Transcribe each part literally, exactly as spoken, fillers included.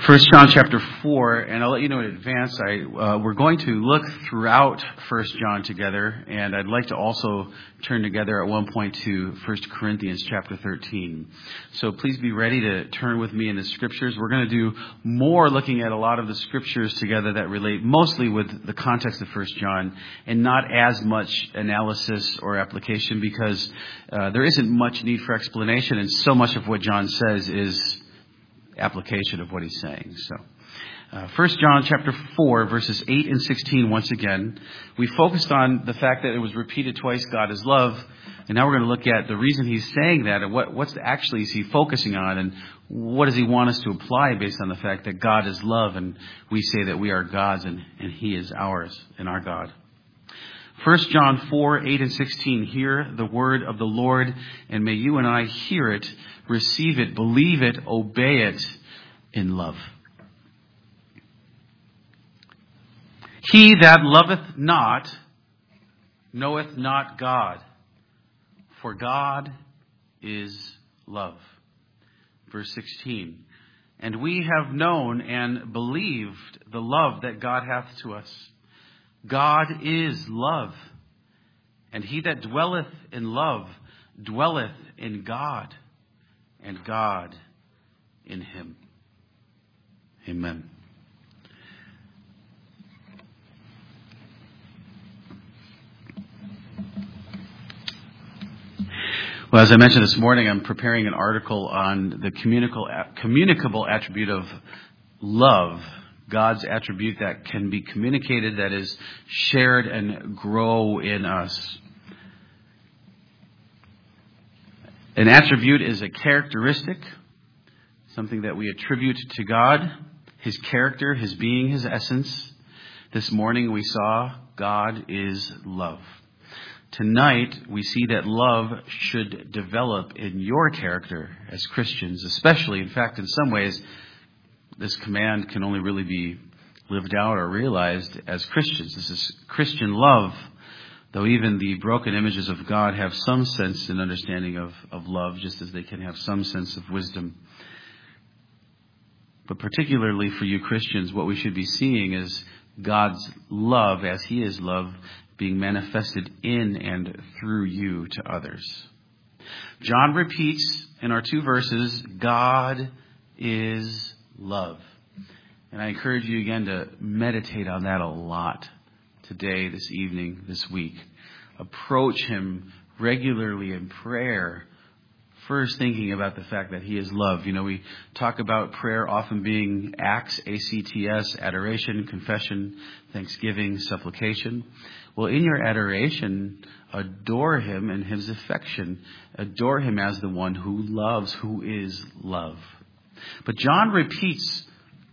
First John chapter four, and I'll let you know in advance, I, uh, we're going to look throughout First John together, and I'd like to also turn together at one point to First Corinthians chapter thirteen. So please be ready to turn with me in the scriptures. We're going to do more looking at a lot of the scriptures together that relate mostly with the context of First John, and not as much analysis or application, because uh, there isn't much need for explanation, and so much of what John says is application of what he's saying. So, uh, First John chapter four, verses eight and sixteen. Once again, we focused on the fact that it was repeated twice, God is love. And now we're going to look at the reason he's saying that, and what, what's actually is he focusing on, and what does he want us to apply based on the fact that God is love, and we say that we are God's, and, and he is ours and our God. First John four, eight and sixteen. Hear the word of the Lord, and may you and I hear it, receive it, believe it, obey it in love. He that loveth not knoweth not God, for God is love. Verse sixteen. And we have known and believed the love that God hath to us. God is love, and he that dwelleth in love dwelleth in God, and God in him. Amen. Well, as I mentioned this morning, I'm preparing an article on the communicable, communicable attribute of love. God's attribute that can be communicated, that is shared and grow in us. An attribute is a characteristic, something that we attribute to God, his character, his being, his essence. This morning we saw God is love. Tonight we see that love should develop in your character as Christians, especially, in fact, in some ways, this command can only really be lived out or realized as Christians. This is Christian love, though even the broken images of God have some sense and understanding of, of love, just as they can have some sense of wisdom. But particularly for you Christians, what we should be seeing is God's love, as he is love, being manifested in and through you to others. John repeats in our two verses, God is love. And I encourage you again to meditate on that a lot today, this evening, this week. Approach him regularly in prayer, first thinking about the fact that he is love. You know, we talk about prayer often being acts, A C T S, adoration, confession, thanksgiving, supplication. Well, in your adoration, adore him in his affection. Adore him as the one who loves, who is love. But John repeats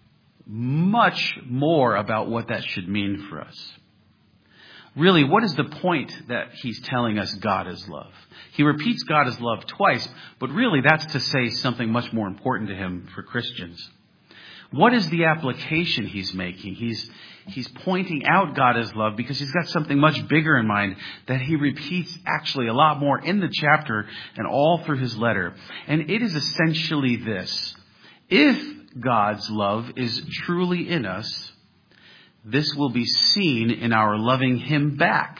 much more about what that should mean for us. Really, what is the point that he's telling us God is love? He repeats God is love twice, but really that's to say something much more important to him for Christians. What is the application he's making? He's he's pointing out God is love because he's got something much bigger in mind that he repeats actually a lot more in the chapter and all through his letter. And it is essentially this. If God's love is truly in us, this will be seen in our loving him back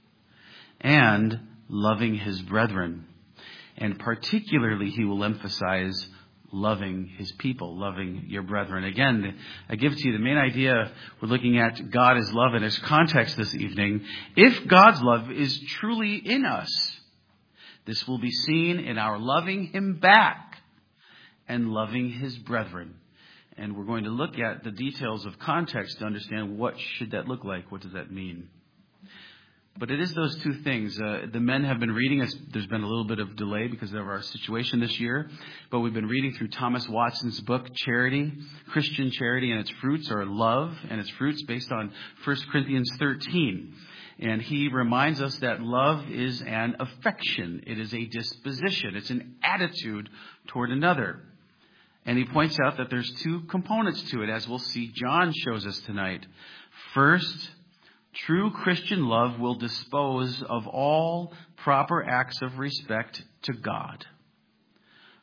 and loving his brethren. And particularly, he will emphasize loving his people, loving your brethren. Again, I give to you the main idea. We're looking at God is love in its context this evening. If God's love is truly in us, this will be seen in our loving him back and loving his brethren. And we're going to look at the details of context to understand what should that look like. What does that mean? But it is those two things. Uh, the men have been reading. Us. There's been a little bit of delay because of our situation this year. But we've been reading through Thomas Watson's book, Charity, Christian Charity and its Fruits, or Love and its Fruits, based on First Corinthians thirteen. And he reminds us that love is an affection. It is a disposition. It's an attitude toward another. And he points out that there's two components to it, as we'll see John shows us tonight. First, true Christian love will dispose of all proper acts of respect to God.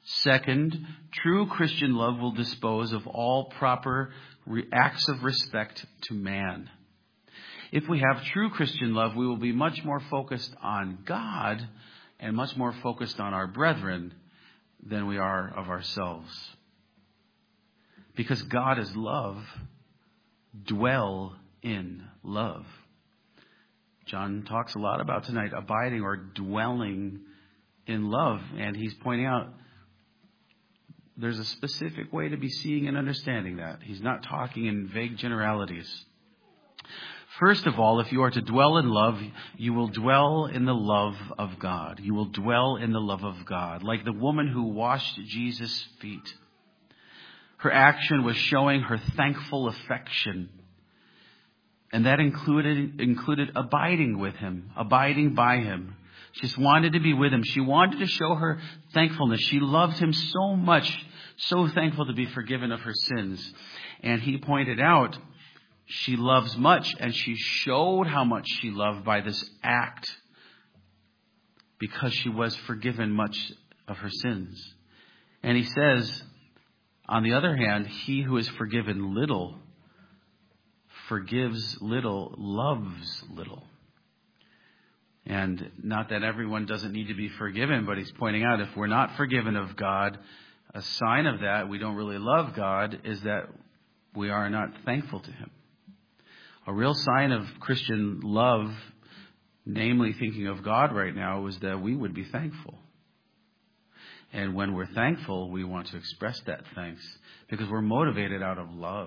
Second, true Christian love will dispose of all proper re- acts of respect to man. If we have true Christian love, we will be much more focused on God and much more focused on our brethren than we are of ourselves. Because God is love, dwell in love. John talks a lot about tonight abiding or dwelling in love. And he's pointing out there's a specific way to be seeing and understanding that. He's not talking in vague generalities. First of all, if you are to dwell in love, you will dwell in the love of God. You will dwell in the love of God. Like the woman who washed Jesus' feet. Her action was showing her thankful affection. And that included, included abiding with him, abiding by him. She just wanted to be with him. She wanted to show her thankfulness. She loved him so much, so thankful to be forgiven of her sins. And he pointed out, she loves much, and she showed how much she loved by this act because she was forgiven much of her sins. And he says, on the other hand, he who is forgiven little, forgives little, loves little. And not that everyone doesn't need to be forgiven, but he's pointing out if we're not forgiven of God, a sign of that, we don't really love God, is that we are not thankful to him. A real sign of Christian love, namely thinking of God right now, is that we would be thankful. And when we're thankful, we want to express that thanks because we're motivated out of love.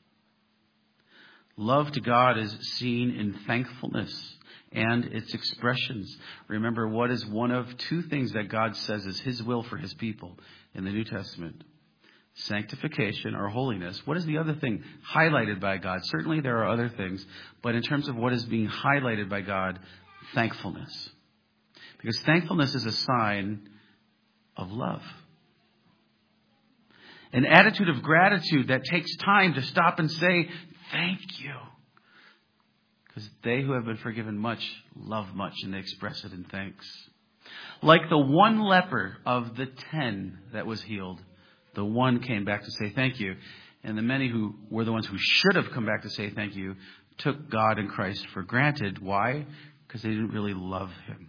Love to God is seen in thankfulness and its expressions. Remember, what is one of two things that God says is his will for his people in the New Testament? Sanctification or holiness. What is the other thing highlighted by God? Certainly there are other things, but in terms of what is being highlighted by God, thankfulness. Because thankfulness is a sign of love. An attitude of gratitude that takes time to stop and say, thank you. Because they who have been forgiven much love much, and they express it in thanks. Like the one leper of the ten that was healed, the one came back to say thank you. And the many who were the ones who should have come back to say thank you took God and Christ for granted. Why? Because they didn't really love him.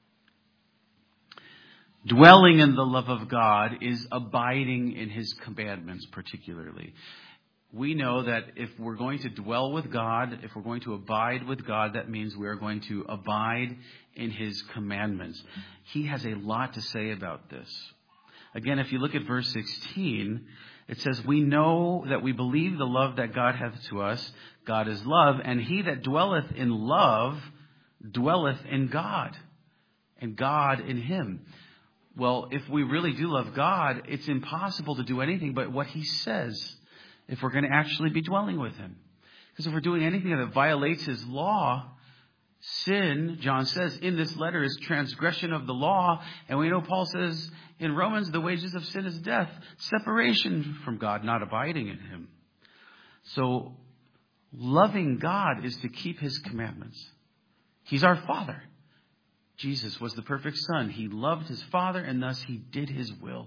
Dwelling in the love of God is abiding in his commandments particularly. We know that if we're going to dwell with God, if we're going to abide with God, that means we are going to abide in his commandments. He has a lot to say about this. Again, if you look at verse sixteen, it says, we know that we believe the love that God hath to us. God is love, and he that dwelleth in love dwelleth in God, and God in him. Well, if we really do love God, it's impossible to do anything but what he says if we're going to actually be dwelling with him. Because if we're doing anything that violates his law, sin, John says, in this letter is transgression of the law. And we know Paul says in Romans, the wages of sin is death, separation from God, not abiding in him. So loving God is to keep his commandments. He's our Father. Jesus was the perfect Son. He loved his Father, and thus he did his will.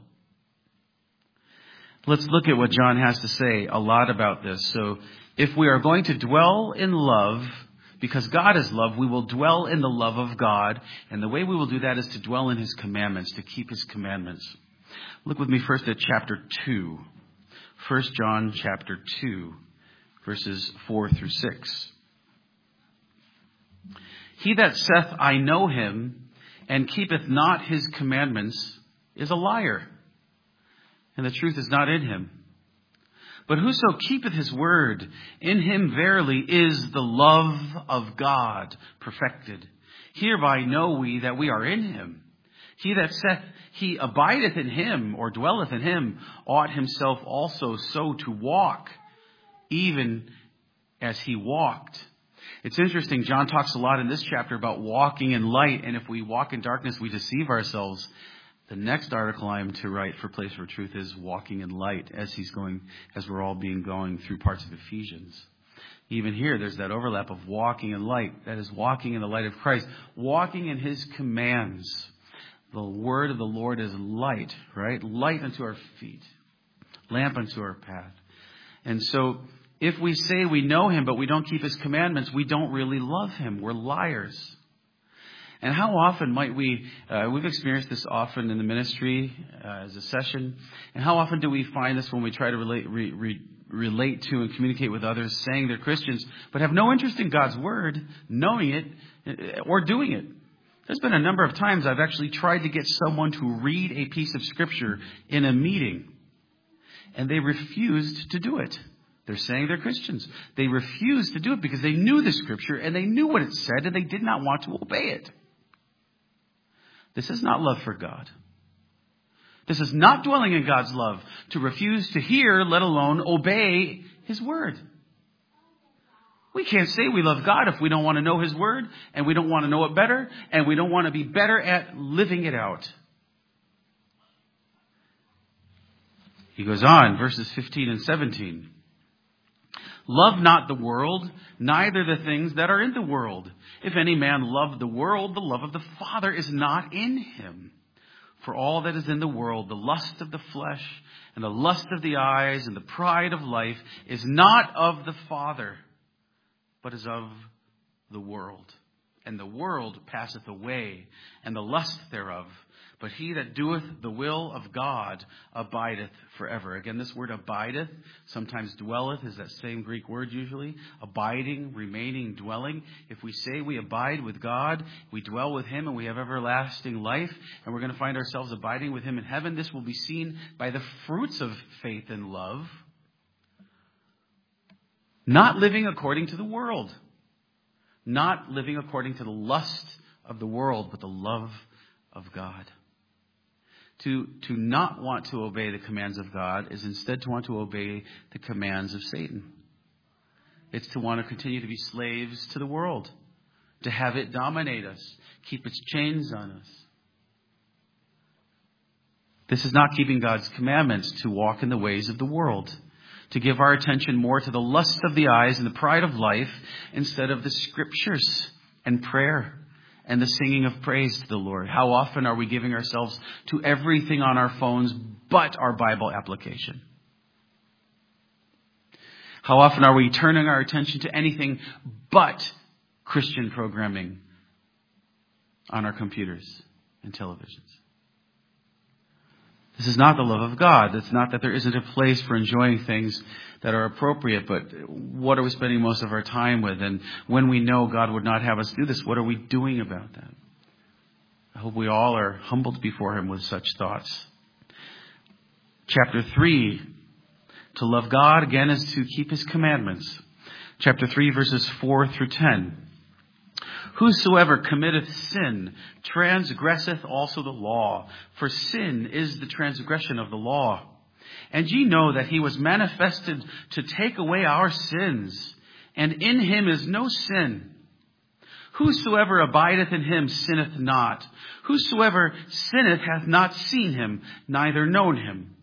Let's look at what John has to say a lot about this. So if we are going to dwell in love, because God is love, we will dwell in the love of God. And the way we will do that is to dwell in his commandments, to keep his commandments. Look with me first at chapter two. First John chapter two, verses four through six. He that saith, I know him, and keepeth not his commandments, is a liar, and the truth is not in him. But whoso keepeth his word, in him verily is the love of God perfected. Hereby know we that we are in him. He that saith he abideth in him, or dwelleth in him, ought himself also so to walk, even as he walked. It's interesting, John talks a lot in this chapter about walking in light, and if we walk in darkness, we deceive ourselves. The next article I am to write for Place for Truth is walking in light, as he's going, as we're all being going through parts of Ephesians. Even here, there's that overlap of walking in light. That is walking in the light of Christ, walking in his commands. The word of the Lord is light, right? Light unto our feet, lamp unto our path. And so if we say we know him, but we don't keep his commandments, we don't really love him. We're liars. And how often might we, uh, we've experienced this often in the ministry uh, as a session. And how often do we find this when we try to relate, re, re, relate to and communicate with others saying they're Christians, but have no interest in God's word, knowing it, or doing it? There's been a number of times I've actually tried to get someone to read a piece of scripture in a meeting, and they refused to do it. They're saying they're Christians. They refused to do it because they knew the scripture and they knew what it said and they did not want to obey it. This is not love for God. This is not dwelling in God's love to refuse to hear, let alone obey his word. We can't say we love God if we don't want to know his word and we don't want to know it better and we don't want to be better at living it out. He goes on, verses fifteen and seventeen. Love not the world, neither the things that are in the world. If any man love the world, the love of the Father is not in him. For all that is in the world, the lust of the flesh and the lust of the eyes and the pride of life is not of the Father, but is of the world. And the world passeth away, and the lust thereof. But he that doeth the will of God abideth forever. Again, this word abideth, sometimes dwelleth, is that same Greek word usually. Abiding, remaining, dwelling. If we say we abide with God, we dwell with him, and we have everlasting life, and we're going to find ourselves abiding with him in heaven, this will be seen by the fruits of faith and love. Not living according to the world. Not living according to the lust of the world, but the love of God. To, to not want to obey the commands of God is instead to want to obey the commands of Satan. It's to want to continue to be slaves to the world, to have it dominate us, keep its chains on us. This is not keeping God's commandments, to walk in the ways of the world, to give our attention more to the lust of the eyes and the pride of life instead of the scriptures and prayer and the singing of praise to the Lord. How often are we giving ourselves to everything on our phones but our Bible application? How often are we turning our attention to anything but Christian programming on our computers and televisions? This is not the love of God. It's not that there isn't a place for enjoying things that are appropriate, but what are we spending most of our time with? And when we know God would not have us do this, what are we doing about that? I hope we all are humbled before him with such thoughts. Chapter three, to love God, again, is to keep his commandments. Chapter three, verses four through ten. Whosoever committeth sin transgresseth also the law, for sin is the transgression of the law. And ye know that he was manifested to take away our sins, and in him is no sin. Whosoever abideth in him sinneth not. Whosoever sinneth hath not seen him, neither known him.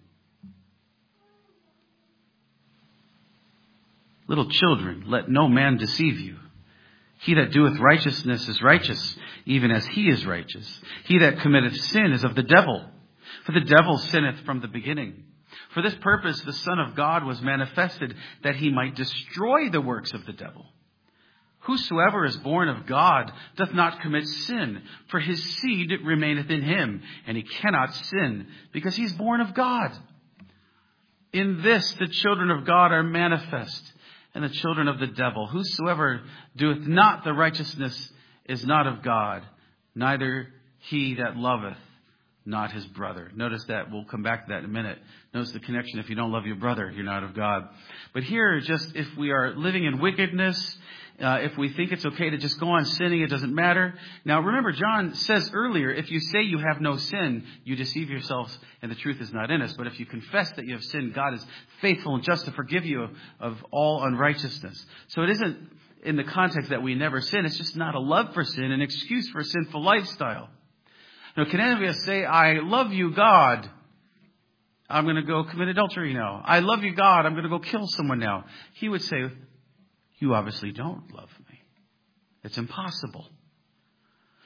Little children, let no man deceive you. He that doeth righteousness is righteous, even as he is righteous. He that committeth sin is of the devil, for the devil sinneth from the beginning. For this purpose the Son of God was manifested, that he might destroy the works of the devil. Whosoever is born of God doth not commit sin, for his seed remaineth in him, and he cannot sin, because he is born of God. In this the children of God are manifest, and the children of the devil. Whosoever doeth not the righteousness is not of God, neither he that loveth not his brother. Notice that. We'll come back to that in a minute. Notice the connection. If you don't love your brother, you're not of God. But here, just if we are living in wickedness, uh, if we think it's okay to just go on sinning, it doesn't matter. Now, remember, John says earlier, if you say you have no sin, you deceive yourselves and the truth is not in us. But if you confess that you have sinned, God is faithful and just to forgive you of, of all unrighteousness. So it isn't in the context that we never sin. It's just not a love for sin, an excuse for a sinful lifestyle. Now, can any of us say, I love you, God, I'm going to go commit adultery now. I love you, God, I'm going to go kill someone now. He would say, you obviously don't love me. It's impossible.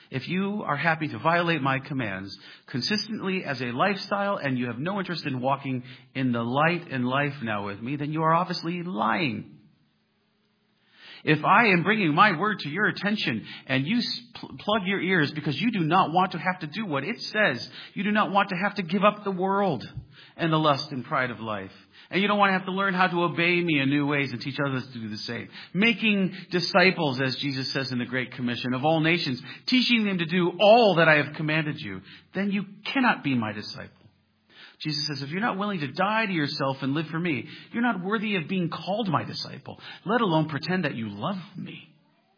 If you are happy to violate my commands consistently as a lifestyle and you have no interest in walking in the light and life now with me, then you are obviously lying. If I am bringing my word to your attention and you pl- plug your ears because you do not want to have to do what it says, you do not want to have to give up the world and the lust and pride of life, and you don't want to have to learn how to obey me in new ways and teach others to do the same, making disciples, as Jesus says in the Great Commission, of all nations, teaching them to do all that I have commanded you, then you cannot be my disciple. Jesus says, if you're not willing to die to yourself and live for me, you're not worthy of being called my disciple, let alone pretend that you love me.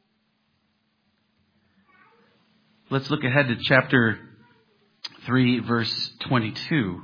Let's look ahead to chapter three, verse twenty-two.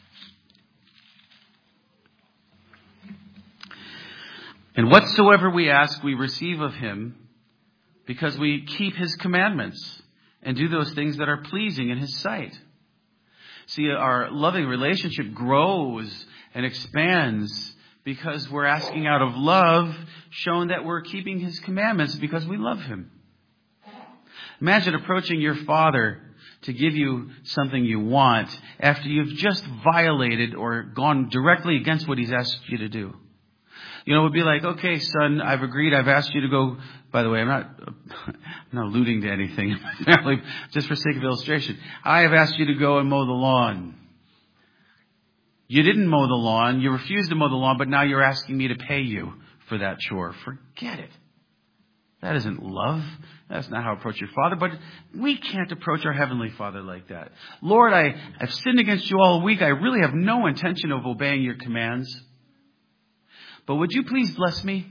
And whatsoever we ask, we receive of him, because we keep his commandments and do those things that are pleasing in his sight. See, our loving relationship grows and expands because we're asking out of love, showing that we're keeping his commandments because we love him. Imagine approaching your father to give you something you want after you've just violated or gone directly against what he's asked you to do. You know, it would be like, okay, son, I've agreed. I've asked you to go. By the way, I'm not, I'm not alluding to anything, just for sake of illustration. I have asked you to go and mow the lawn. You didn't mow the lawn. You refused to mow the lawn, but now you're asking me to pay you for that chore. Forget it. That isn't love. That's not how to approach your Father. But we can't approach our Heavenly Father like that. Lord, I, I've sinned against you all week. I really have no intention of obeying your commands. But would you please bless me?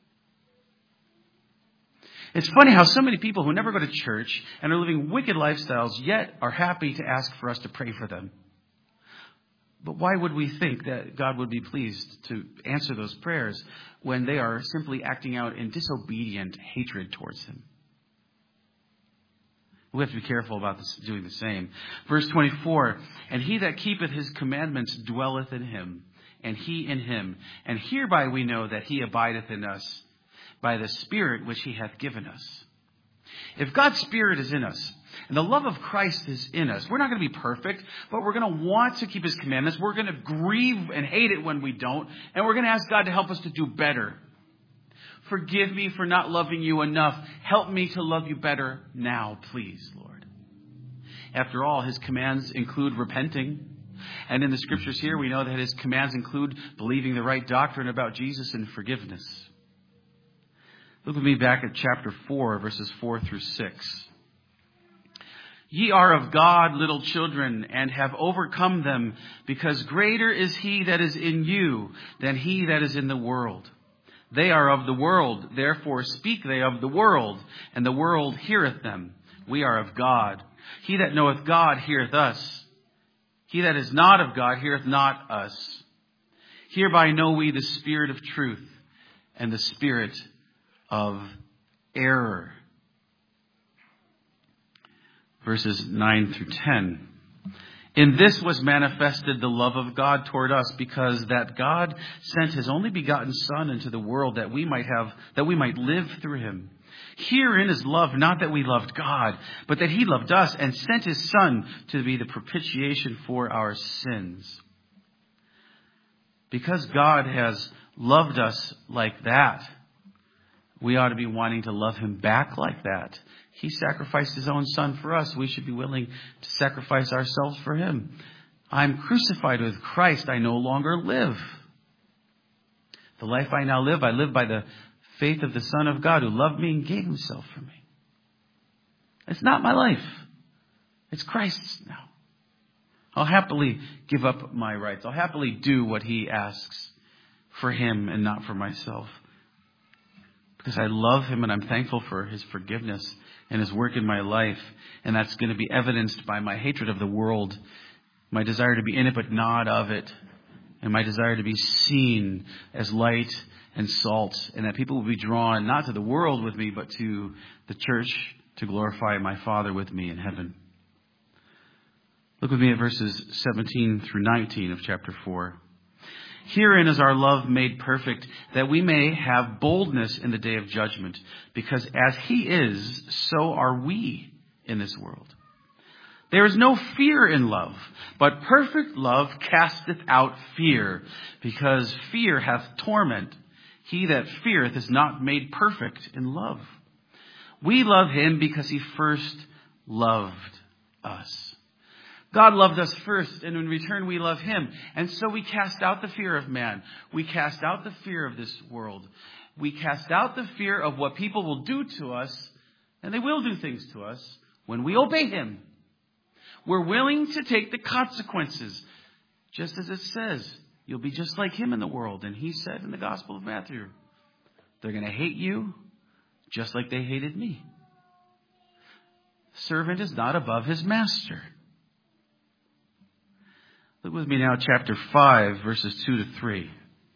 It's funny how so many people who never go to church and are living wicked lifestyles yet are happy to ask for us to pray for them. But why would we think that God would be pleased to answer those prayers when they are simply acting out in disobedient hatred towards him? We have to be careful about this, doing the same. Verse twenty-four, and he that keepeth his commandments dwelleth in him, and he in him. And hereby we know that he abideth in us, by the Spirit which he hath given us. If God's Spirit is in us, and the love of Christ is in us, we're not going to be perfect, but we're going to want to keep his commandments. We're going to grieve and hate it when we don't, and we're going to ask God to help us to do better. Forgive me for not loving you enough. Help me to love you better now, please, Lord. After all, his commands include repenting. And in the scriptures here, we know that his commands include believing the right doctrine about Jesus and forgiveness. Look with me back at chapter four, verses four through six. Ye are of God, little children, and have overcome them, because greater is he that is in you than he that is in the world. They are of the world, therefore speak they of the world, and the world heareth them. We are of God. He that knoweth God heareth us. He that is not of God heareth not us. Hereby know we the spirit of truth and the spirit of error. Verses nine through ten. In this was manifested the love of God toward us, because that God sent his only begotten Son into the world that we might have, that we might live through him. Herein is love, not that we loved God, but that he loved us and sent his Son to be the propitiation for our sins. Because God has loved us like that, we ought to be wanting to love him back like that. He sacrificed his own Son for us. We should be willing to sacrifice ourselves for him. I'm crucified with Christ. I no longer live. The life I now live, I live by the faith of the Son of God who loved me and gave himself for me. It's not my life. It's Christ's now. I'll happily give up my rights. I'll happily do what he asks for him and not for myself. Because I love him and I'm thankful for his forgiveness and his work in my life. And that's going to be evidenced by my hatred of the world, my desire to be in it but not of it, and my desire to be seen as light and salt, and that people will be drawn not to the world with me but to the church to glorify my Father with me in heaven. Look with me at verses seventeen through nineteen of chapter four. Herein is our love made perfect, that we may have boldness in the day of judgment, because as he is, so are we in this world. There is no fear in love, but perfect love casteth out fear, because fear hath torment. He that feareth is not made perfect in love. We love him because he first loved us. God loved us first, and in return we love him. And so we cast out the fear of man. We cast out the fear of this world. We cast out the fear of what people will do to us, and they will do things to us when we obey him. We're willing to take the consequences. Just as it says, you'll be just like him in the world. And he said in the Gospel of Matthew, they're going to hate you just like they hated me. Servant is not above his master. Look with me now at chapter five, verses two to three.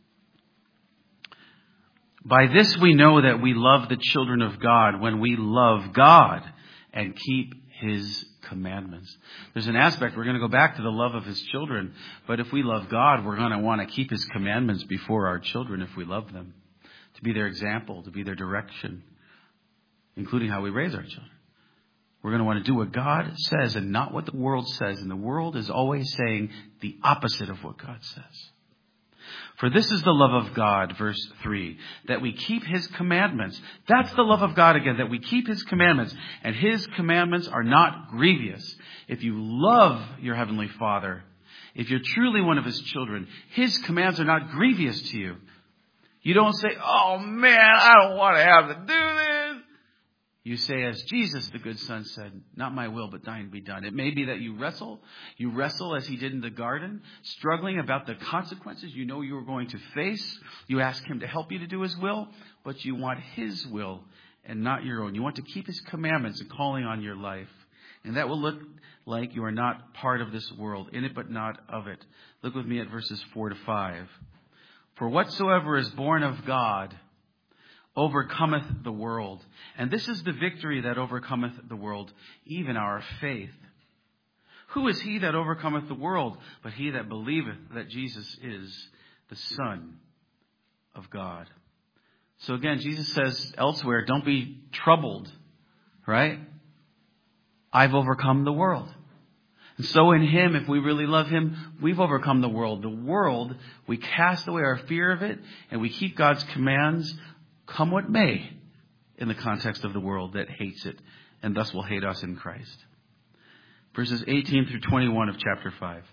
By this we know that we love the children of God, when we love God and keep his commandments. There's an aspect, we're going to go back to the love of his children, but if we love God, we're going to want to keep his commandments before our children if we love them, to be their example, to be their direction, including how we raise our children. We're going to want to do what God says and not what the world says, and the world is always saying the opposite of what God says. For this is the love of God, verse three, that we keep his commandments. That's the love of God again, that we keep his commandments. And his commandments are not grievous. If you love your heavenly Father, if you're truly one of his children, his commands are not grievous to you. You don't say, oh man, I don't want to have to do this. You say, as Jesus, the good son, said, not my will, but thine be done. It may be that you wrestle. You wrestle as he did in the garden, struggling about the consequences you know you are going to face. You ask him to help you to do his will, but you want his will and not your own. You want to keep his commandments and calling on your life. And that will look like you are not part of this world, in it but not of it. Look with me at verses four to five. For whatsoever is born of God overcometh the world. And this is the victory that overcometh the world, even our faith. Who is he that overcometh the world, but he that believeth that Jesus is the Son of God? So again, Jesus says elsewhere, don't be troubled, right? I've overcome the world. And so in him, if we really love him, we've overcome the world. The world, we cast away our fear of it, and we keep God's commands, come what may, in the context of the world that hates it, and thus will hate us in Christ. Verses eighteen through twenty-one of chapter five.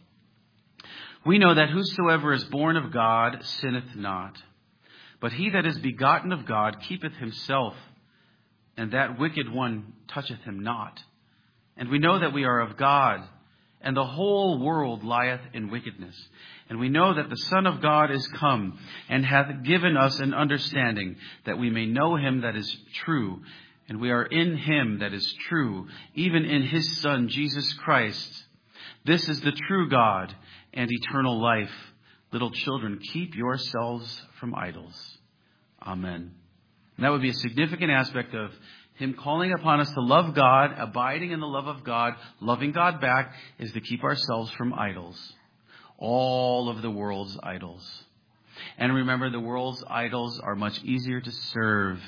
We know that whosoever is born of God sinneth not, but he that is begotten of God keepeth himself, and that wicked one toucheth him not. And we know that we are of God, and the whole world lieth in wickedness. And we know that the Son of God is come, and hath given us an understanding, that we may know him that is true. And we are in him that is true, even in his Son, Jesus Christ. This is the true God and eternal life. Little children, keep yourselves from idols. Amen. And that would be a significant aspect of him calling upon us to love God, abiding in the love of God, loving God back, is to keep ourselves from idols. All of the world's idols. And remember, the world's idols are much easier to serve.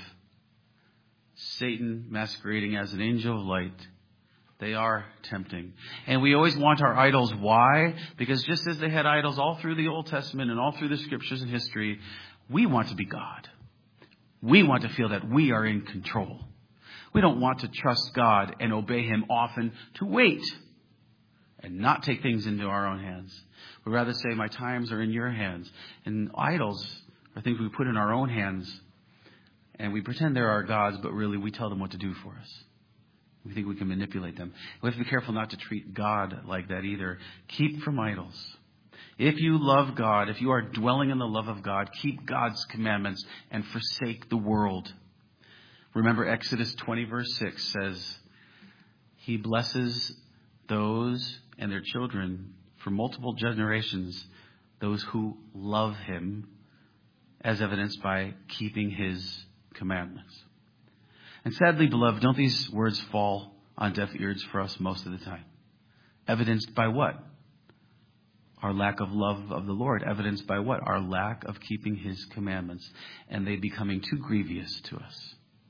Satan masquerading as an angel of light. They are tempting. And we always want our idols. Why? Because just as they had idols all through the Old Testament and all through the scriptures and history, we want to be God. We want to feel that we are in control. We don't want to trust God and obey him often, to wait and not take things into our own hands. We'd rather say, my times are in your hands. And idols are things we put in our own hands. And we pretend they're our gods, but really we tell them what to do for us. We think we can manipulate them. We have to be careful not to treat God like that either. Keep from idols. If you love God, if you are dwelling in the love of God, keep God's commandments and forsake the world. Remember, Exodus twenty verse six says, he blesses those and their children for multiple generations, those who love him, as evidenced by keeping his commandments. And sadly, beloved, don't these words fall on deaf ears for us most of the time? Evidenced by what? Our lack of love of the Lord. Evidenced by what? Our lack of keeping his commandments. And they becoming too grievous to us.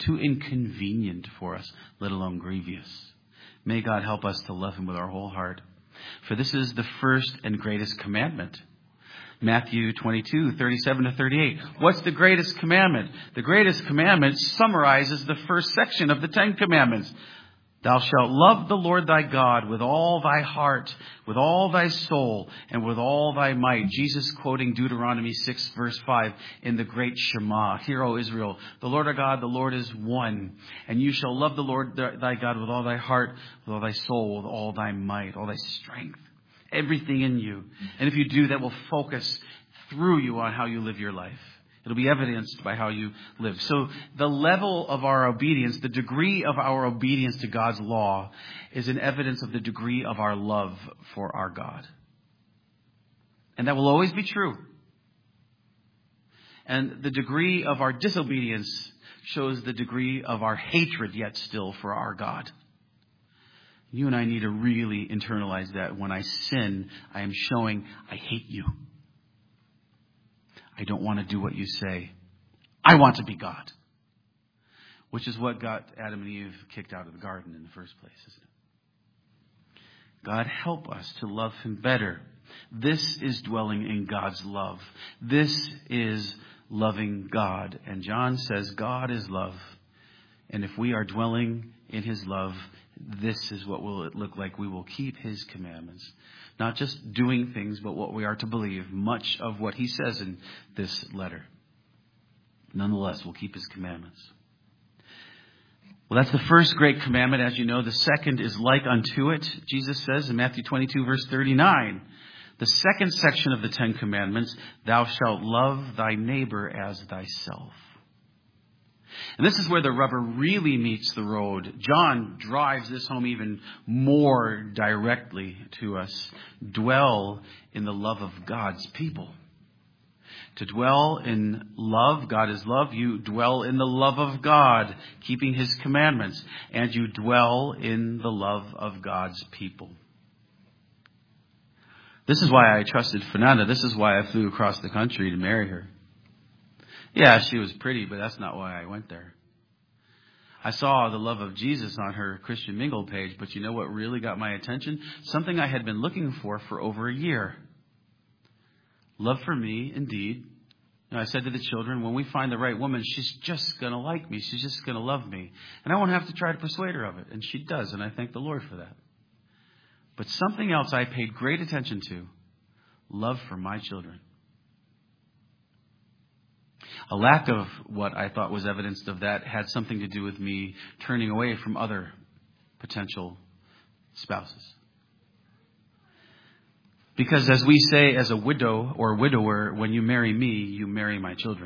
too inconvenient for us, let alone grievous. May God help us to love him with our whole heart. For this is the first and greatest commandment. Matthew twenty-two, thirty-seven to thirty-eight. What's the greatest commandment? The greatest commandment summarizes the first section of the Ten Commandments. Thou shalt love the Lord thy God with all thy heart, with all thy soul, and with all thy might. Jesus quoting Deuteronomy six, verse five in the great Shema. Hear, O Israel, the Lord our God, the Lord is one. And you shall love the Lord thy God with all thy heart, with all thy soul, with all thy might, all thy strength, everything in you. And if you do, that will focus through you on how you live your life. It'll be evidenced by how you live. So the level of our obedience, the degree of our obedience to God's law is an evidence of the degree of our love for our God. And that will always be true. And the degree of our disobedience shows the degree of our hatred yet still for our God. You and I need to really internalize that. When I sin, I am showing I hate you. I don't want to do what you say. I want to be God. Which is what got Adam and Eve kicked out of the garden in the first place, isn't it? God, help us to love him better. This is dwelling in God's love. This is loving God. And John says God is love. And if we are dwelling in his love, this is what will it look like. We will keep his commandments. Not just doing things, but what we are to believe. Much of what he says in this letter. Nonetheless, we'll keep his commandments. Well, that's the first great commandment. As you know, the second is like unto it. Jesus says in Matthew twenty-two, verse thirty-nine. The second section of the Ten Commandments, thou shalt love thy neighbor as thyself. And this is where the rubber really meets the road. John drives this home even more directly to us. Dwell in the love of God's people. To dwell in love, God is love. You dwell in the love of God, keeping his commandments. And you dwell in the love of God's people. This is why I trusted Fernanda. This is why I flew across the country to marry her. Yeah, she was pretty, but that's not why I went there. I saw the love of Jesus on her Christian Mingle page, but you know what really got my attention? Something I had been looking for for over a year. Love for me, indeed. You know, I said to the children, when we find the right woman, she's just going to like me. She's just going to love me. And I won't have to try to persuade her of it. And she does, and I thank the Lord for that. But something else I paid great attention to, love for my children. A lack of what I thought was evidence of that had something to do with me turning away from other potential spouses. Because as we say as a widow or widower, when you marry me, you marry my children.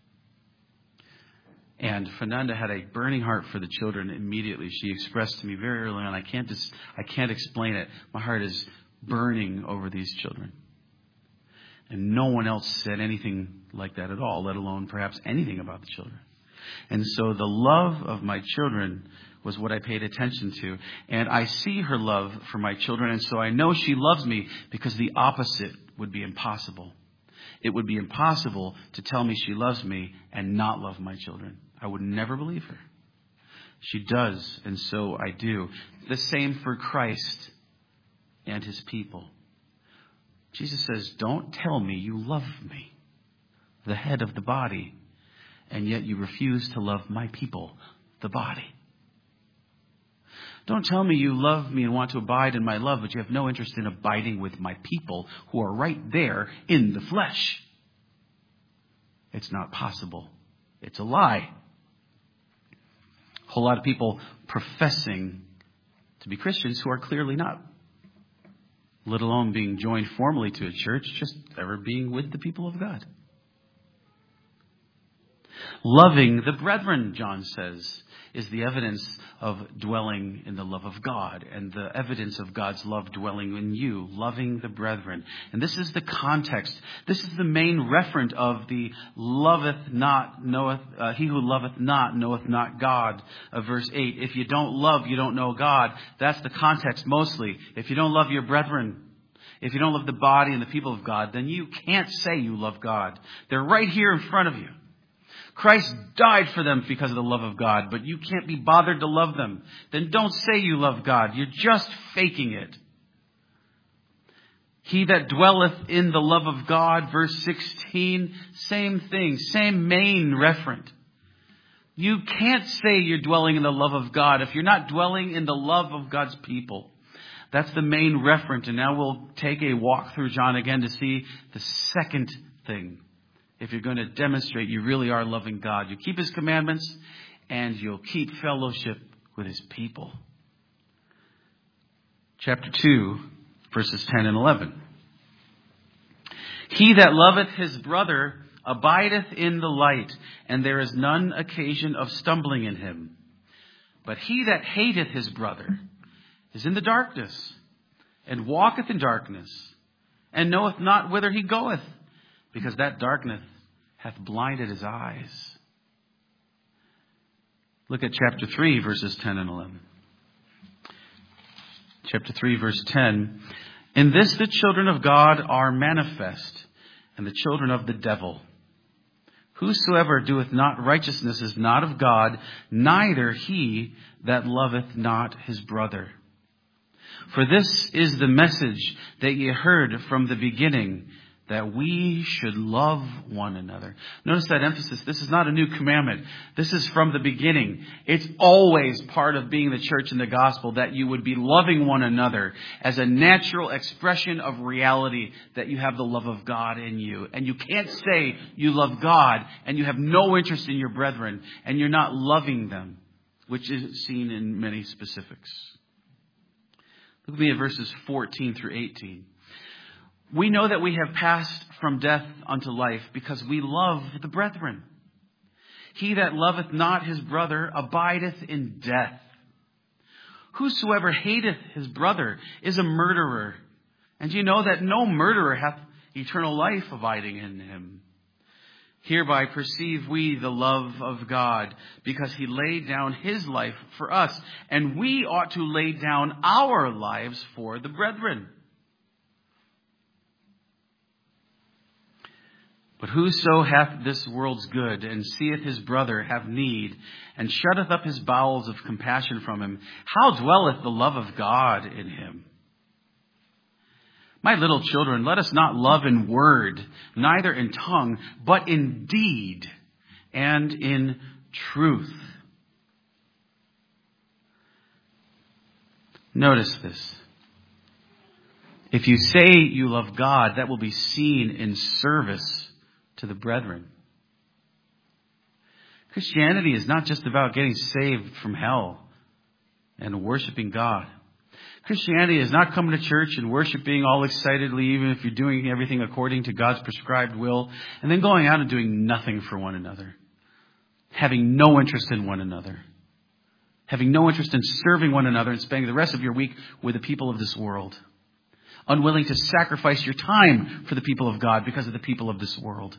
And Fernanda had a burning heart for the children immediately. She expressed to me very early on, I can't just, I can't explain it. My heart is burning over these children. And no one else said anything like that at all, let alone perhaps anything about the children. And so the love of my children was what I paid attention to. And I see her love for my children, and so I know she loves me, because the opposite would be impossible. It would be impossible to tell me she loves me and not love my children. I would never believe her. She does, and so I do. The same for Christ and his people. Jesus says, don't tell me you love me, the head of the body, and yet you refuse to love my people, the body. Don't tell me you love me and want to abide in my love, but you have no interest in abiding with my people who are right there in the flesh. It's not possible. It's a lie. A whole lot of people professing to be Christians who are clearly not. Let alone being joined formally to a church, just ever being with the people of God. Loving the brethren, John says, is the evidence of dwelling in the love of God, and the evidence of God's love dwelling in you, loving the brethren. And this is the context. This is the main referent of the loveth not, knoweth, uh, he who loveth not, knoweth not God, of verse eight. If you don't love, you don't know God. That's the context mostly. If you don't love your brethren, if you don't love the body and the people of God, then you can't say you love God. They're right here in front of you. Christ died for them because of the love of God, but you can't be bothered to love them. Then don't say you love God. You're just faking it. He that dwelleth in the love of God, verse sixteen, same thing, same main referent. You can't say you're dwelling in the love of God if you're not dwelling in the love of God's people. That's the main referent. And now we'll take a walk through John again to see the second thing. If you're going to demonstrate you really are loving God, you keep His commandments and you'll keep fellowship with His people. Chapter two, verses ten and eleven. He that loveth his brother abideth in the light, and there is none occasion of stumbling in him. But he that hateth his brother is in the darkness, and walketh in darkness, and knoweth not whither he goeth, because that darkness hath blinded his eyes. Look at chapter three, verses ten and eleven. Chapter three, verse ten. In this the children of God are manifest, and the children of the devil. Whosoever doeth not righteousness is not of God, neither he that loveth not his brother. For this is the message that ye heard from the beginning, that we should love one another. Notice that emphasis. This is not a new commandment. This is from the beginning. It's always part of being the church in the gospel that you would be loving one another as a natural expression of reality, that you have the love of God in you. And you can't say you love God and you have no interest in your brethren and you're not loving them, which is seen in many specifics. Look at me at verses fourteen through eighteen. We know that we have passed from death unto life because we love the brethren. He that loveth not his brother abideth in death. Whosoever hateth his brother is a murderer. And you know that no murderer hath eternal life abiding in him. Hereby perceive we the love of God, because he laid down his life for us, and we ought to lay down our lives for the brethren. But whoso hath this world's good, and seeth his brother have need, and shutteth up his bowels of compassion from him, how dwelleth the love of God in him? My little children, let us not love in word, neither in tongue, but in deed and in truth. Notice this. If you say you love God, that will be seen in service to the brethren. Christianity is not just about getting saved from hell and worshiping God. Christianity is not coming to church and worshiping all excitedly, even if you're doing everything according to God's prescribed will, and then going out and doing nothing for one another. Having no interest in one another. Having no interest in serving one another and spending the rest of your week with the people of this world. Unwilling to sacrifice your time for the people of God because of the people of this world.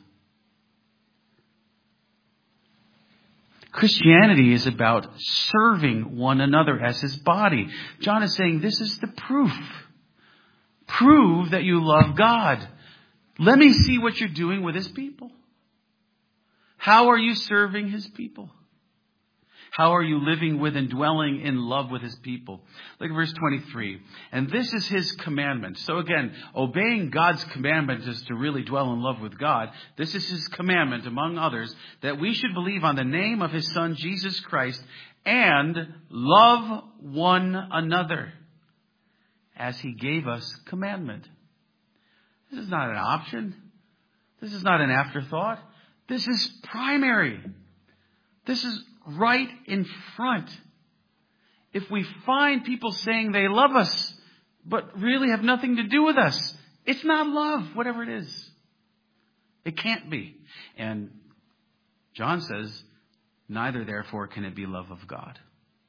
Christianity is about serving one another as his body. John is saying this is the proof. Prove that you love God. Let me see what you're doing with his people. How are you serving his people? How are you living with and dwelling in love with his people? Look at verse twenty-three. And this is his commandment. So again, obeying God's commandment is to really dwell in love with God. This is his commandment, among others, that we should believe on the name of his Son, Jesus Christ, and love one another as he gave us commandment. This is not an option. This is not an afterthought. This is primary. This is right in front. If we find people saying they love us, but really have nothing to do with us, it's not love, whatever it is. It can't be. And John says, neither therefore can it be love of God.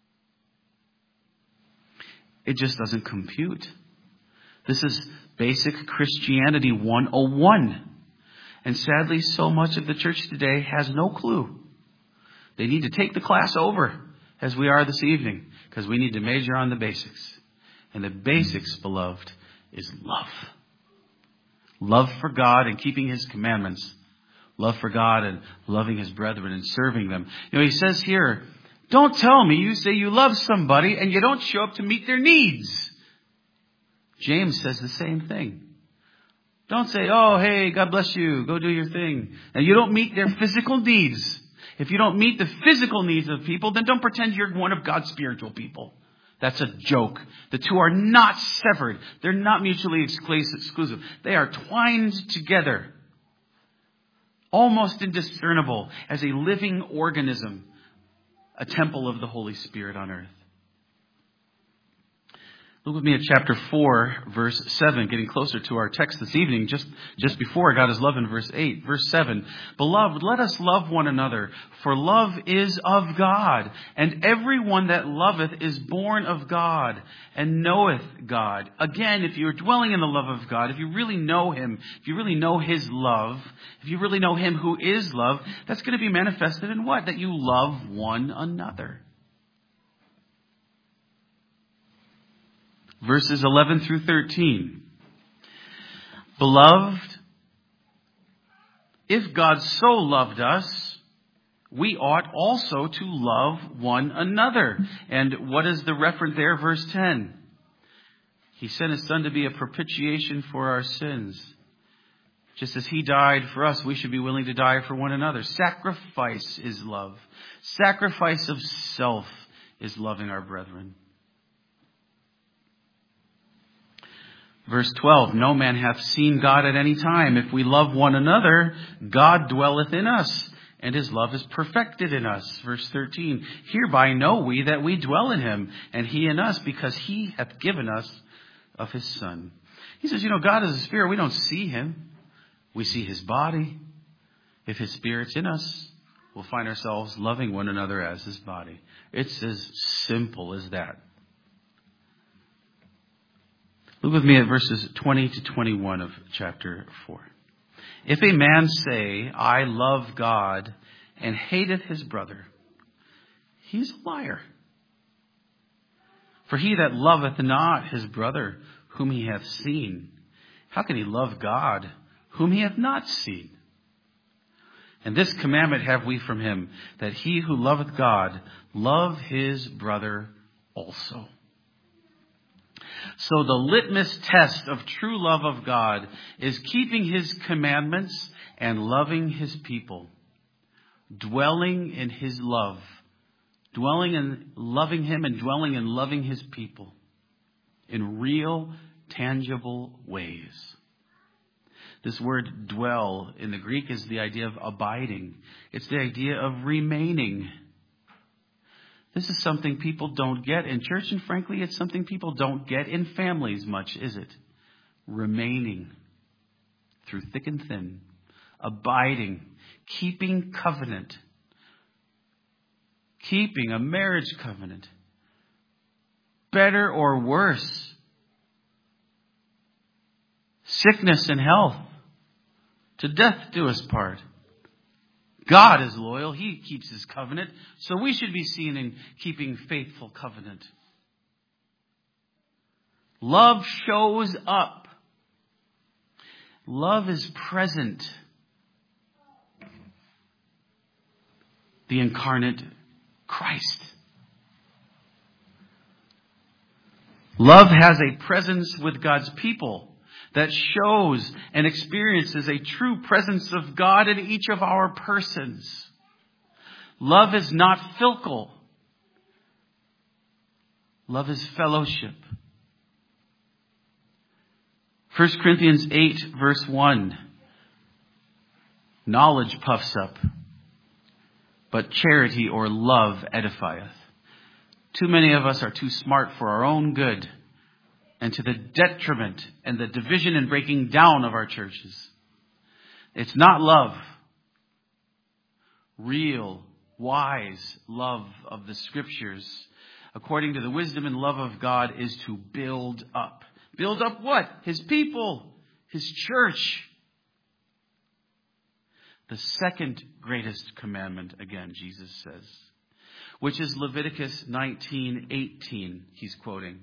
It just doesn't compute. This is basic Christianity one oh one. And sadly, so much of the church today has no clue. They need to take the class over, as we are this evening, because we need to major on the basics. And the basics, beloved, is love. Love for God and keeping his commandments Love for God and loving his brethren and serving them. You know, he says here, don't tell me you say you love somebody and you don't show up to meet their needs. James says the same thing. Don't say, oh, hey, God bless you. Go do your thing. And you don't meet their physical needs. If you don't meet the physical needs of people, then don't pretend you're one of God's spiritual people. That's a joke. The two are not severed. They're not mutually exclusive. They are twined together. Almost indiscernible as a living organism. A temple of the Holy Spirit on earth. Look with me at chapter four, verse seven, getting closer to our text this evening, just, just before God is love in verse eight. Verse seven, Beloved, let us love one another, for love is of God, and everyone that loveth is born of God, and knoweth God. Again, if you're dwelling in the love of God, if you really know him, if you really know his love, if you really know him who is love, that's going to be manifested in what? That you love one another. Verses eleven through thirteen. Beloved, if God so loved us, we ought also to love one another. And what is the reference there? Verse ten. He sent his son to be a propitiation for our sins. Just as he died for us, we should be willing to die for one another. Sacrifice is love. Sacrifice of self is loving our brethren. Verse twelve, no man hath seen God at any time. If we love one another, God dwelleth in us, and his love is perfected in us. Verse thirteen, hereby know we that we dwell in him, and he in us, because he hath given us of his Son. He says, you know, God is a spirit. We don't see him. We see his body. If his spirit's in us, we'll find ourselves loving one another as his body. It's as simple as that. Look with me at verses twenty to twenty-one of chapter four. If a man say, I love God, and hateth his brother, he's a liar. For he that loveth not his brother whom he hath seen, how can he love God whom he hath not seen? And this commandment have we from him, that he who loveth God love his brother also. So the litmus test of true love of God is keeping his commandments and loving his people. Dwelling in his love. Dwelling in loving him and dwelling in loving his people. In real, tangible ways. This word dwell in the Greek is the idea of abiding. It's the idea of remaining. This is something people don't get in church, and frankly, it's something people don't get in families much, is it? Remaining through thick and thin, abiding, keeping covenant, keeping a marriage covenant, better or worse, sickness and health, to death do us part. God is loyal. He keeps his covenant. So we should be seen in keeping faithful covenant. Love shows up. Love is present. The incarnate Christ. Love has a presence with God's people that shows and experiences a true presence of God in each of our persons. Love is not fickle. Love is fellowship. First Corinthians eight, verse one. Knowledge puffs up, but charity or love edifieth. Too many of us are too smart for our own good, and to the detriment and the division and breaking down of our churches. It's not love. Real, wise love of the Scriptures, according to the wisdom and love of God, is to build up. Build up what? His people, his church. The second greatest commandment, again, Jesus says, which is Leviticus nineteen eighteen, he's quoting.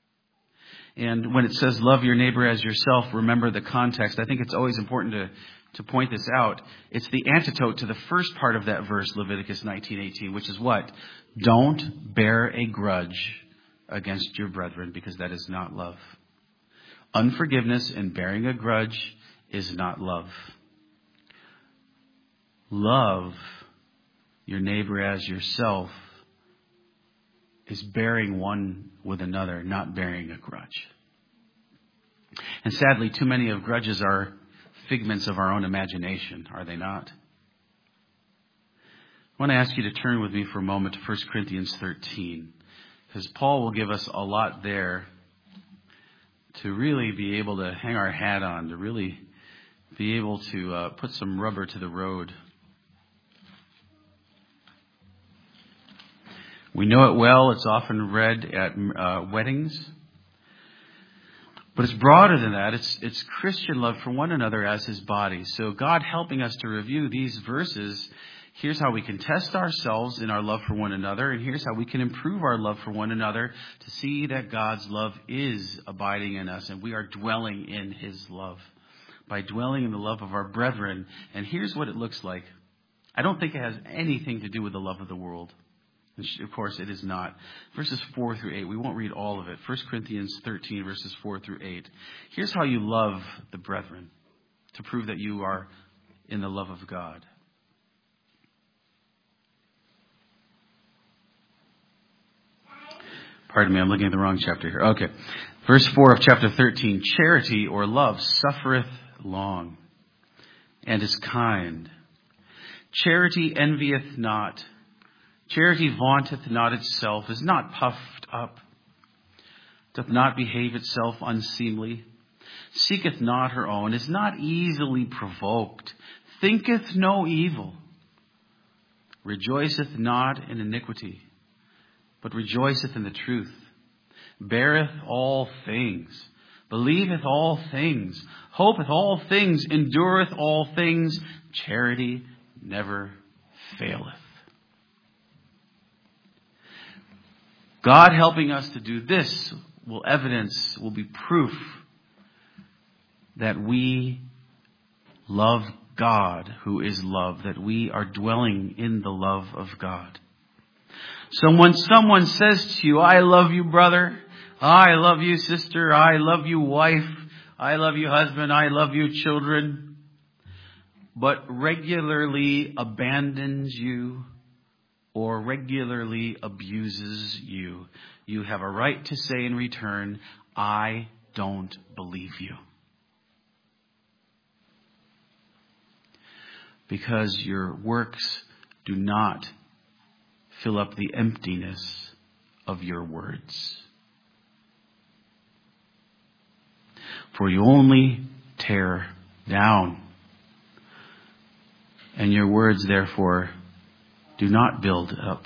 And when it says love your neighbor as yourself, remember the context. I think it's always important to, to point this out. It's the antidote to the first part of that verse, Leviticus nineteen eighteen, which is what? Don't bear a grudge against your brethren, because that is not love. Unforgiveness and bearing a grudge is not love. Love your neighbor as yourself is bearing one with another, not bearing a grudge. And sadly, too many of grudges are figments of our own imagination, are they not? I want to ask you to turn with me for a moment to First Corinthians thirteen, because Paul will give us a lot there to really be able to hang our hat on, to really be able to uh, put some rubber to the road. We know it well. It's often read at uh, weddings. But it's broader than that. It's, it's Christian love for one another as his body. So God helping us to review these verses, here's how we can test ourselves in our love for one another. And here's how we can improve our love for one another to see that God's love is abiding in us and we are dwelling in his love by dwelling in the love of our brethren. And here's what it looks like. I don't think it has anything to do with the love of the world. Of course, it is not. Verses four through eight. We won't read all of it. First Corinthians thirteen, verses four through eight. Here's how you love the brethren to prove that you are in the love of God. Pardon me, I'm looking at the wrong chapter here. Okay. Verse four of chapter thirteen. Charity or love suffereth long and is kind. Charity envieth not. Charity vaunteth not itself, is not puffed up, doth not behave itself unseemly, seeketh not her own, is not easily provoked, thinketh no evil, rejoiceth not in iniquity, but rejoiceth in the truth, beareth all things, believeth all things, hopeth all things, endureth all things. Charity never faileth. God helping us to do this will evidence, will be proof that we love God, who is love, that we are dwelling in the love of God. So when someone says to you, I love you, brother, I love you, sister, I love you, wife, I love you, husband, I love you, children, but regularly abandons you, or regularly abuses you, you have a right to say in return, I don't believe you. Because your works do not fill up the emptiness of your words. For you only tear down, and your words therefore do not build up.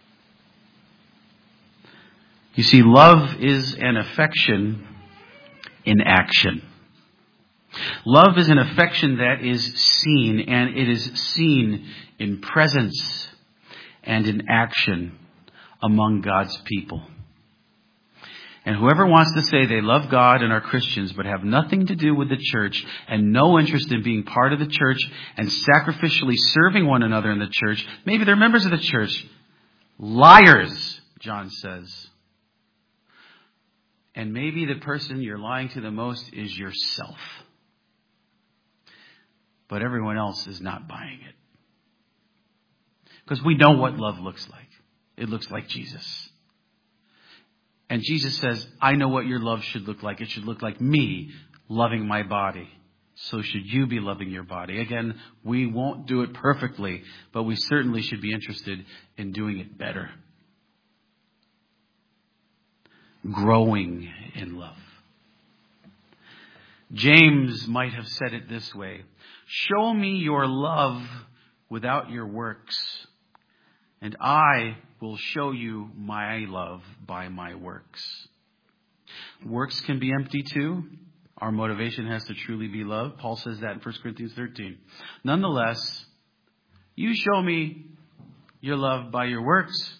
You see, love is an affection in action. Love is an affection that is seen, and it is seen in presence and in action among God's people. And whoever wants to say they love God and are Christians but have nothing to do with the church and no interest in being part of the church and sacrificially serving one another in the church, maybe they're members of the church. Liars, John says. And maybe the person you're lying to the most is yourself. But everyone else is not buying it. Because we know what love looks like. It looks like Jesus. And Jesus says, I know what your love should look like. It should look like me loving my body. So should you be loving your body. Again, we won't do it perfectly, but we certainly should be interested in doing it better. Growing in love. James might have said it this way. Show me your love without your works, and I will show you my love by my works. Works can be empty too. Our motivation has to truly be love. Paul says that in First Corinthians thirteen. Nonetheless, you show me your love by your works,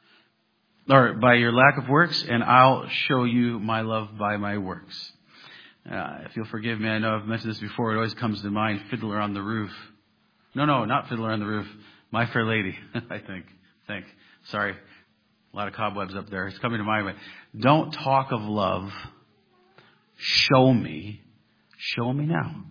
or by your lack of works, and I'll show you my love by my works. Uh, if you'll forgive me, I know I've mentioned this before. It always comes to mind, Fiddler on the Roof. No, no, not Fiddler on the Roof. My Fair Lady, I think. think. Sorry. A lot of cobwebs up there. It's coming to mind. But don't talk of love. Show me. Show me now.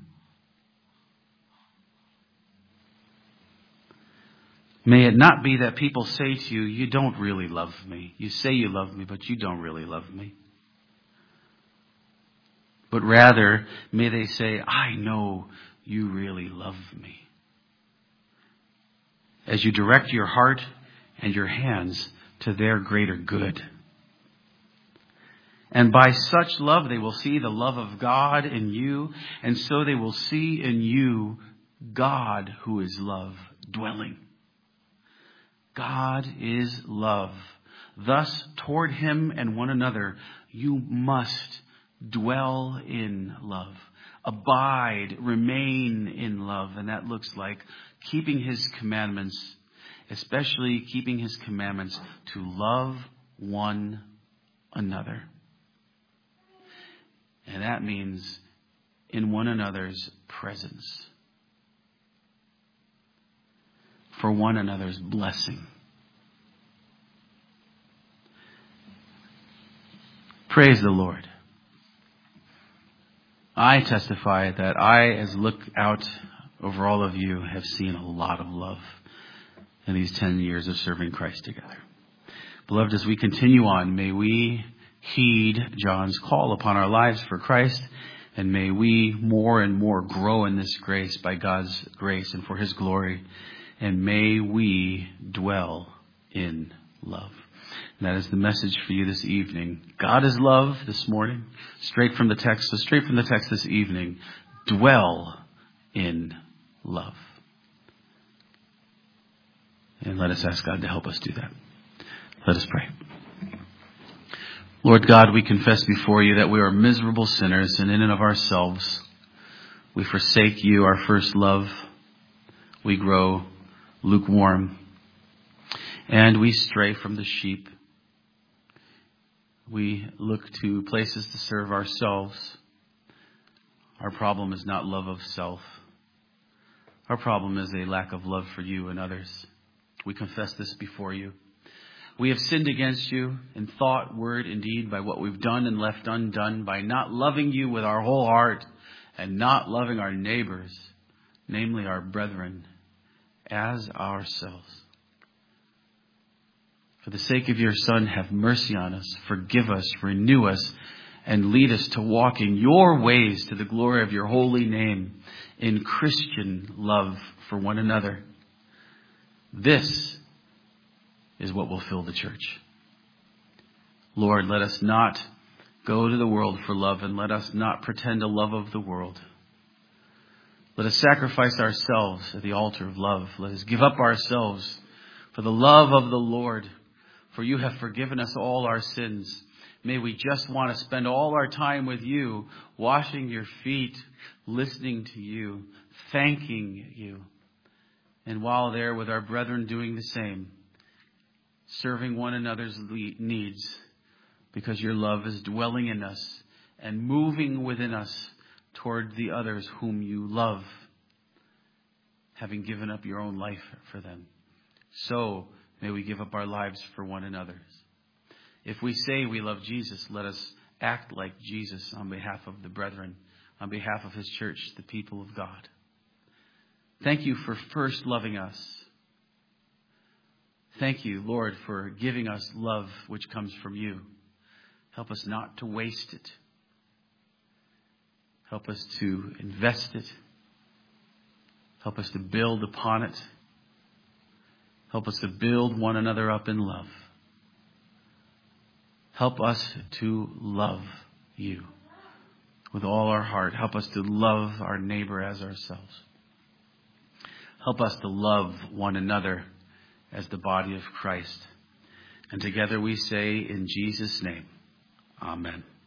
May it not be that people say to you, you don't really love me. You say you love me, but you don't really love me. But rather, may they say, I know you really love me. As you direct your heart and your hands to their greater good. And by such love, they will see the love of God in you. And so they will see in you God, who is love, dwelling. God is love. Thus, toward him and one another, you must dwell in love. Abide, remain in love. And that looks like keeping his commandments, especially keeping his commandments to love one another. And that means in one another's presence. For one another's blessing. Praise the Lord. I testify that I, as look out over all of you, have seen a lot of love in these ten years of serving Christ together. Beloved, as we continue on, may we heed John's call upon our lives for Christ, and may we more and more grow in this grace by God's grace and for his glory. And may we dwell in love. And that is the message for you this evening. God is love this morning. Straight from the text. So straight from the text this evening. Dwell in love. And let us ask God to help us do that. Let us pray. Lord God, we confess before you that we are miserable sinners, and in and of ourselves we forsake you, our first love. We grow lukewarm, and we stray from the sheep. We look to places to serve ourselves. Our problem is not love of self. Our problem is a lack of love for you and others. We confess this before you. We have sinned against you in thought, word, and deed, by what we've done and left undone, by not loving you with our whole heart and not loving our neighbors, namely our brethren, as ourselves. For the sake of your Son, have mercy on us, forgive us, renew us, and lead us to walk in your ways to the glory of your holy name in Christian love for one another. This is what will fill the church. Lord, let us not go to the world for love, and let us not pretend a love of the world. Let us sacrifice ourselves at the altar of love. Let us give up ourselves for the love of the Lord. For you have forgiven us all our sins. May we just want to spend all our time with you, washing your feet, listening to you, thanking you. And while there with our brethren doing the same, serving one another's needs, because your love is dwelling in us and moving within us toward the others whom you love, having given up your own life for them. So may we give up our lives for one another. If we say we love Jesus, let us act like Jesus on behalf of the brethren, on behalf of his church, the people of God. Thank you for first loving us. Thank you, Lord, for giving us love which comes from you. Help us not to waste it. Help us to invest it. Help us to build upon it. Help us to build one another up in love. Help us to love you with all our heart. Help us to love our neighbor as ourselves. Help us to love one another as the body of Christ. And together we say in Jesus' name, amen.